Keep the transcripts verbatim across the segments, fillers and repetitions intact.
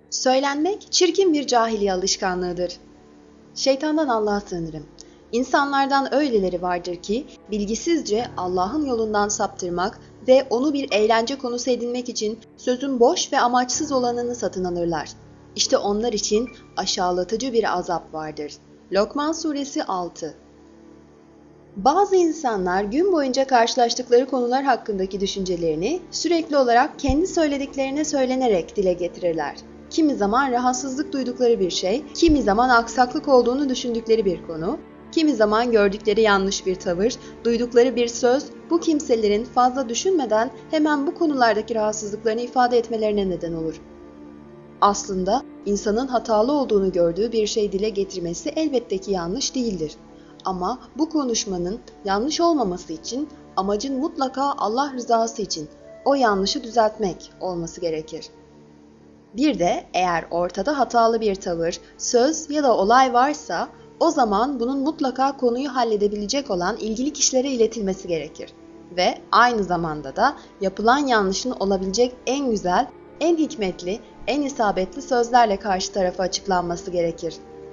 Söylenmek çirkin bir cahiliye alışkanlığıdır. Şeytandan Allah'a sığınırım. İnsanlardan öyleleri vardır ki bilgisizce Allah'ın yolundan saptırmak ve onu bir eğlence konusu edinmek için sözün boş ve amaçsız olanını satın alırlar. İşte onlar için aşağılatıcı bir azap vardır. Lokman Suresi altı. Bazı insanlar gün boyunca karşılaştıkları konular hakkındaki düşüncelerini sürekli olarak kendi söylediklerine söylenerek dile getirirler. Kimi zaman rahatsızlık duydukları bir şey, kimi zaman aksaklık olduğunu düşündükleri bir konu, kimi zaman gördükleri yanlış bir tavır, duydukları bir söz, bu kimselerin fazla düşünmeden hemen bu konulardaki rahatsızlıklarını ifade etmelerine neden olur. Aslında insanın hatalı olduğunu gördüğü bir şey dile getirmesi elbette ki yanlış değildir. Ama bu konuşmanın yanlış olmaması için amacın mutlaka Allah rızası için o yanlışı düzeltmek olması gerekir. Bir de eğer ortada hatalı bir tavır, söz ya da olay varsa o zaman bunun mutlaka konuyu halledebilecek olan ilgili kişilere iletilmesi gerekir. Ve aynı zamanda da yapılan yanlışın olabilecek en güzel, en hikmetli, en isabetli sözlerle karşı tarafa açıklanması gerekir.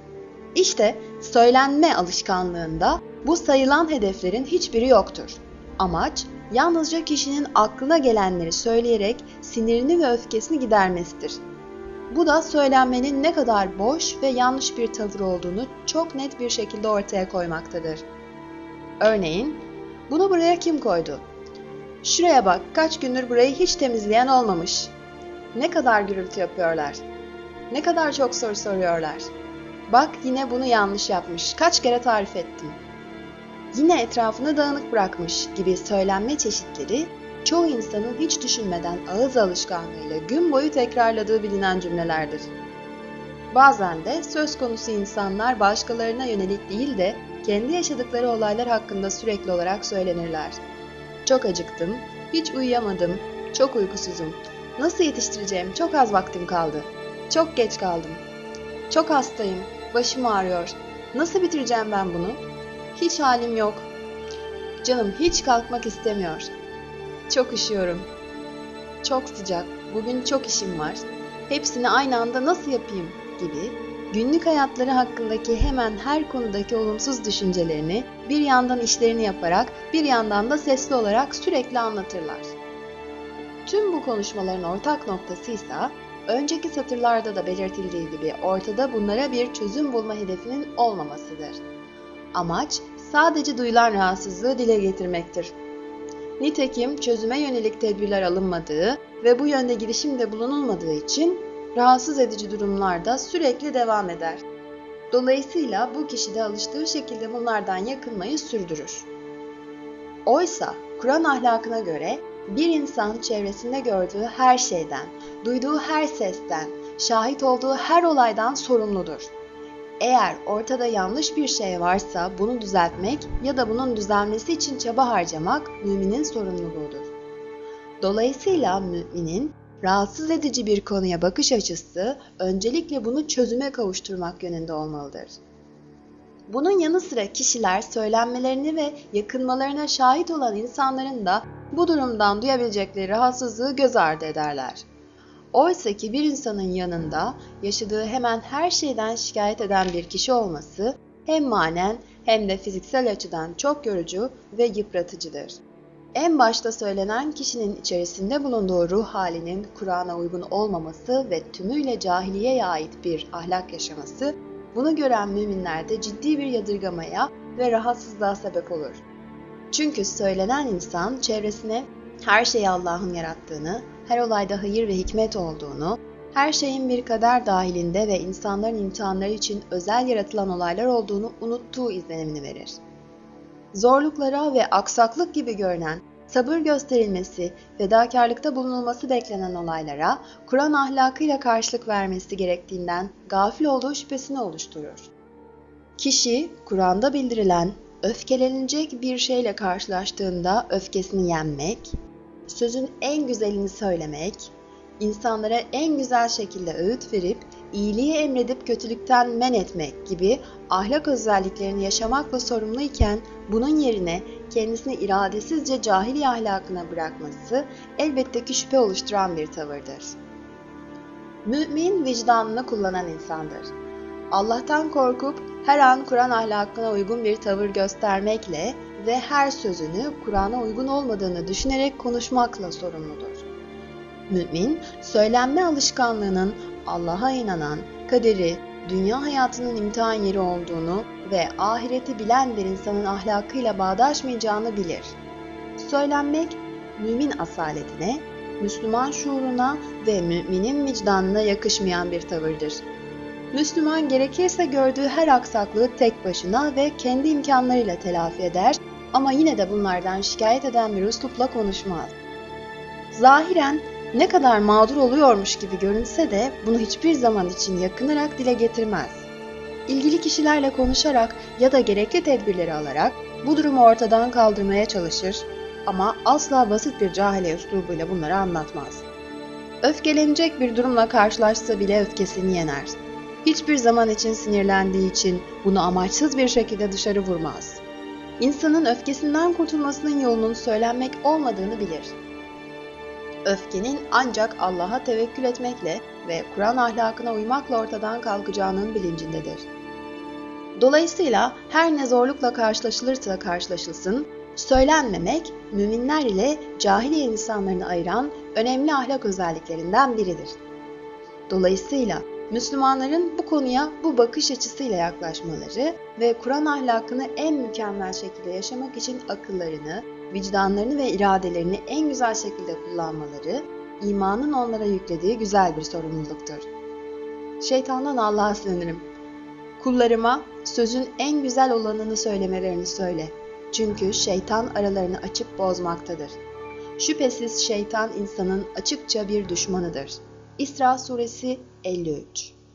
İşte söylenme alışkanlığında bu sayılan hedeflerin hiçbiri yoktur. Amaç yalnızca kişinin aklına gelenleri söyleyerek sinirini ve öfkesini gidermesidir. Bu da söylenmenin ne kadar boş ve yanlış bir tavır olduğunu çok net bir şekilde ortaya koymaktadır. Örneğin, bunu buraya kim koydu? Şuraya bak, kaç gündür burayı hiç temizleyen olmamış. Ne kadar gürültü yapıyorlar. Ne kadar çok soru soruyorlar. Bak yine bunu yanlış yapmış, kaç kere tarif ettim. Yine etrafını dağınık bırakmış gibi söylenme çeşitleri çoğu insanın hiç düşünmeden ağız alışkanlığıyla gün boyu tekrarladığı bilinen cümlelerdir. Bazen de söz konusu insanlar başkalarına yönelik değil de kendi yaşadıkları olaylar hakkında sürekli olarak söylenirler. Çok acıktım, hiç uyuyamadım, çok uykusuzum, nasıl yetiştireceğim, çok az vaktim kaldı, çok geç kaldım, çok hastayım, başım ağrıyor, nasıl bitireceğim ben bunu, hiç halim yok, canım hiç kalkmak istemiyor. Çok üşüyorum. Çok sıcak. Bugün çok işim var. Hepsini aynı anda nasıl yapayım gibi günlük hayatları hakkındaki hemen her konudaki olumsuz düşüncelerini bir yandan işlerini yaparak bir yandan da sesli olarak sürekli anlatırlar. Tüm bu konuşmaların ortak noktası ise önceki satırlarda da belirtildiği gibi ortada bunlara bir çözüm bulma hedefinin olmamasıdır. Amaç sadece duyulan rahatsızlığı dile getirmektir. Nitekim çözüme yönelik tedbirler alınmadığı ve bu yönde girişimde bulunulmadığı için rahatsız edici durumlar da sürekli devam eder. Dolayısıyla bu kişi de alıştığı şekilde bunlardan yakınmayı sürdürür. Oysa Kur'an ahlakına göre bir insan çevresinde gördüğü her şeyden, duyduğu her sesten, şahit olduğu her olaydan sorumludur. Eğer ortada yanlış bir şey varsa bunu düzeltmek ya da bunun düzelmesi için çaba harcamak müminin sorumluluğudur. Dolayısıyla müminin rahatsız edici bir konuya bakış açısı öncelikle bunu çözüme kavuşturmak yönünde olmalıdır. Bunun yanı sıra kişiler söylenmelerini ve yakınmalarına şahit olan insanların da bu durumdan duyabilecekleri rahatsızlığı göz ardı ederler. Oysa ki bir insanın yanında yaşadığı hemen her şeyden şikayet eden bir kişi olması hem manen hem de fiziksel açıdan çok yorucu ve yıpratıcıdır. En başta söylenen kişinin içerisinde bulunduğu ruh halinin Kur'an'a uygun olmaması ve tümüyle cahiliyeye ait bir ahlak yaşaması, bunu gören müminlerde ciddi bir yadırgamaya ve rahatsızlığa sebep olur. Çünkü söylenen insan çevresine her şeyi Allah'ın yarattığını, her olayda hayır ve hikmet olduğunu, her şeyin bir kader dahilinde ve insanların imtihanları için özel yaratılan olaylar olduğunu unuttuğu izlenimini verir. Zorluklara ve aksaklık gibi görünen, sabır gösterilmesi, fedakarlıkta bulunulması beklenen olaylara Kur'an ahlakıyla karşılık vermesi gerektiğinden gafil olduğu şüphesini oluşturur. Kişi, Kur'an'da bildirilen, öfkelenilecek bir şeyle karşılaştığında öfkesini yenmek, sözün en güzelini söylemek, insanlara en güzel şekilde öğüt verip, iyiliği emredip kötülükten men etmek gibi ahlak özelliklerini yaşamakla sorumluyken bunun yerine kendisini iradesizce cahiliye ahlakına bırakması elbette ki şüphe oluşturan bir tavırdır. Mümin vicdanını kullanan insandır. Allah'tan korkup her an Kur'an ahlakına uygun bir tavır göstermekle ve her sözünü Kur'an'a uygun olmadığını düşünerek konuşmakla sorumludur. Mümin, söylenme alışkanlığının Allah'a inanan, kaderi, dünya hayatının imtihan yeri olduğunu ve ahireti bilen bir insanın ahlakıyla bağdaşmayacağını bilir. Söylenmek, mümin asaletine, Müslüman şuuruna ve müminin vicdanına yakışmayan bir tavırdır. Müslüman gerekirse gördüğü her aksaklığı tek başına ve kendi imkanlarıyla telafi eder ama yine de bunlardan şikayet eden bir üslupla konuşmaz. Zahiren ne kadar mağdur oluyormuş gibi görünse de bunu hiçbir zaman için yakınarak dile getirmez. İlgili kişilerle konuşarak ya da gerekli tedbirleri alarak bu durumu ortadan kaldırmaya çalışır ama asla basit bir cahile üslubuyla bunları anlatmaz. Öfkelenecek bir durumla karşılaşsa bile öfkesini yener. Hiçbir zaman için sinirlendiği için bunu amaçsız bir şekilde dışarı vurmaz. İnsanın öfkesinden kurtulmasının yolunun söylenmek olmadığını bilir. Öfkenin ancak Allah'a tevekkül etmekle ve Kur'an ahlakına uymakla ortadan kalkacağının bilincindedir. Dolayısıyla her ne zorlukla karşılaşılırsa karşılaşılsın, söylenmemek, müminler ile cahiliye insanlarını ayıran önemli ahlak özelliklerinden biridir. Dolayısıyla Müslümanların bu konuya bu bakış açısıyla yaklaşmaları ve Kur'an ahlakını en mükemmel şekilde yaşamak için akıllarını, vicdanlarını ve iradelerini en güzel şekilde kullanmaları, imanın onlara yüklediği güzel bir sorumluluktur. Şeytandan Allah'a sığınırım. Kullarıma sözün en güzel olanını söylemelerini söyle. Çünkü şeytan aralarını açıp bozmaktadır. Şüphesiz şeytan insanın açıkça bir düşmanıdır. İsra suresi elli üç.